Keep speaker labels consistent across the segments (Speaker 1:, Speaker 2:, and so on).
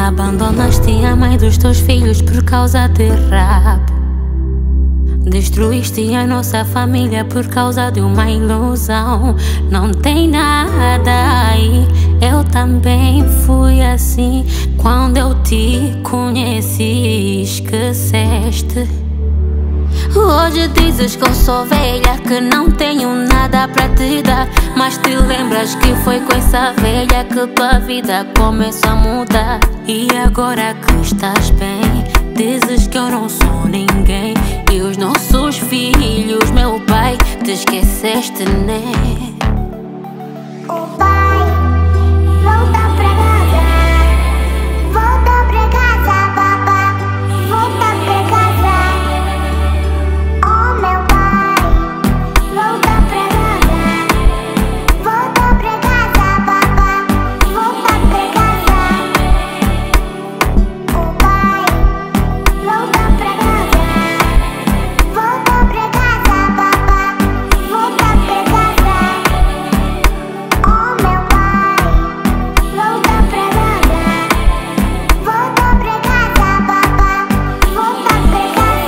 Speaker 1: Abandonaste a mãe dos teus filhos por causa de rap. Destruíste a nossa família por causa de uma ilusão. Não tem nada aí. Eu também fui assim. Quando eu te conheci, esqueceste. Hoje dizes que eu sou velha, que não tenho nada pra te dar, mas te lembras que foi com essa velha que tua vida começou a mudar. E agora que estás bem, dizes que eu não sou ninguém. E os nossos filhos, meu pai, te esqueceste, né?
Speaker 2: O pai, volta pra casa. Volta pra casa, papá. Volta pra casa. Oh, meu pai, volta pra casa. Volta pra casa, papá. Volta pra casa. O pai, volta pra casa. Volta pra casa, papá. Volta pra casa. Oh, meu pai, volta pra casa. Volta pra casa, papá. Volta pra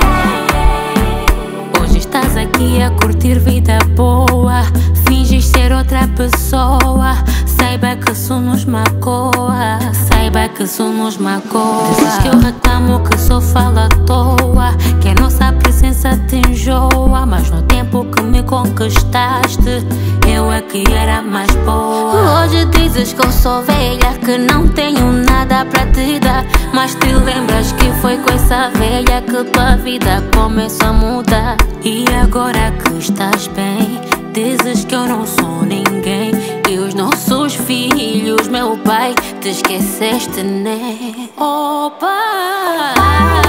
Speaker 2: casa.
Speaker 1: Hoje estás aqui a curtir vida boa, finges ser outra pessoa. Saiba que isso nos magoa, saiba que isso nos magoa. Dizes que eu reclamo, que só falo à toa, que a nossa presença te enjoa. Mas no tempo que me conquistaste, eu é que era mais boa. Hoje dizes que eu sou velha, que não tenho nada pra te dar, mas te lembras que foi com essa velha que tua vida começou a mudar. E agora que estás bem, dizes que eu não sou ninguém. E os nossos filhos, meu pai, te esqueceste, né? Oh, pai.